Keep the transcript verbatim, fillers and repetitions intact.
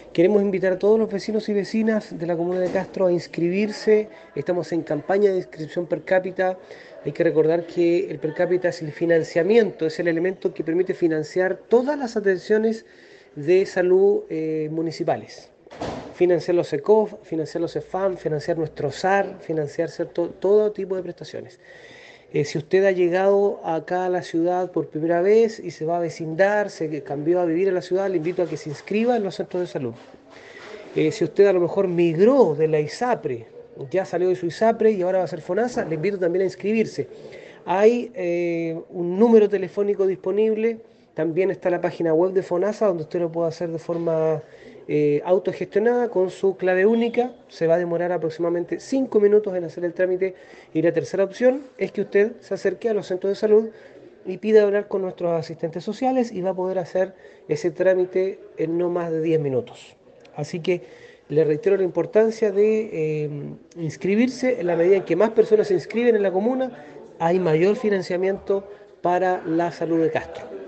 Queremos invitar a todos los vecinos y vecinas de la comuna de Castro a inscribirse. Estamos en campaña de inscripción per cápita. Hay que recordar que el per cápita es el financiamiento, es el elemento que permite financiar todas las atenciones de salud eh, municipales. Financiar los E C O F, financiar los E F A M, financiar nuestro S A R, financiar ¿cierto? Todo tipo de prestaciones. Eh, si usted ha llegado acá a la ciudad por primera vez y se va a vecindar, se cambió a vivir en la ciudad, le invito a que se inscriba en los centros de salud. Eh, si usted a lo mejor migró de la ISAPRE, ya salió de su ISAPRE y ahora va a ser FONASA, le invito también a inscribirse. Hay eh, un número telefónico disponible, también está la página web de FONASA donde usted lo puede hacer de forma eh, autogestionada con su clave única. Se va a demorar aproximadamente cinco minutos en hacer el trámite y la tercera opción es que usted se acerque a los centros de salud y pida hablar con nuestros asistentes sociales y va a poder hacer ese trámite en no más de diez minutos. Así que le reitero la importancia de eh, inscribirse. En la medida en que más personas se inscriben en la comuna, hay mayor financiamiento para la salud de Castro.